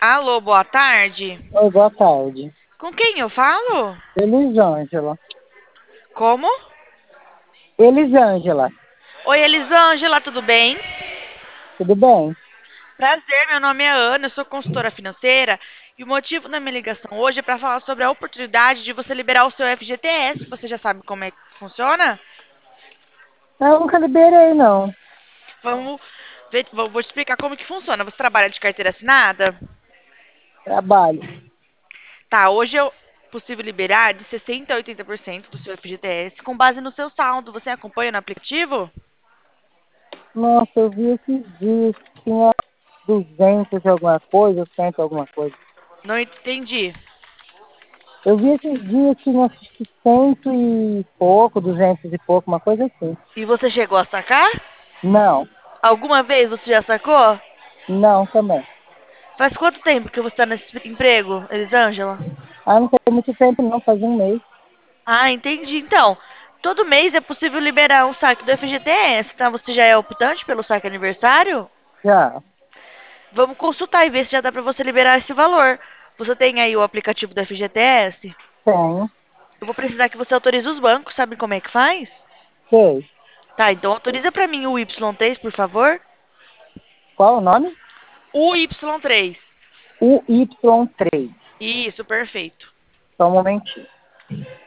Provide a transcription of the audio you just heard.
Alô, boa tarde. Oi, boa tarde. Com quem eu falo? Elisângela. Como? Elisângela, Oi, Elisângela, tudo bem? tudo bem? Prazer, meu nome é Ana, eu sou consultora financeira e o motivo da minha ligação hoje é para falar sobre a oportunidade de você liberar o seu FGTS. Você já sabe como é que funciona? Eu nunca liberei, não. Vamos ver, vou te explicar como que funciona. Você trabalha de carteira assinada? Trabalho. Tá, hoje é possível liberar de 60% a 80% do seu FGTS com base no seu saldo. Você acompanha no aplicativo? Nossa, eu vi esses dias que tinha 200 e alguma coisa, 100 e alguma coisa. Não entendi. Eu vi esses dias que tinha acho que 100 e pouco, 200 e pouco, uma coisa assim. E você chegou a sacar? Não, Alguma vez você já sacou? não também. Faz quanto tempo que você está nesse emprego, Elisângela? Ah, não tem muito tempo não, faz um mês. Ah, entendi. Então, todo mês é possível liberar um saque do FGTS, tá? Você já é optante pelo saque aniversário? Já, Vamos consultar e ver se já dá para você liberar esse valor. Você tem aí o aplicativo do FGTS? tenho, Eu vou precisar que você autorize os bancos, sabe como é que faz? sei. Tá, então autoriza para mim o Y3, por favor. Qual o nome? O Y3. UY3. Isso, perfeito. Só um momentinho.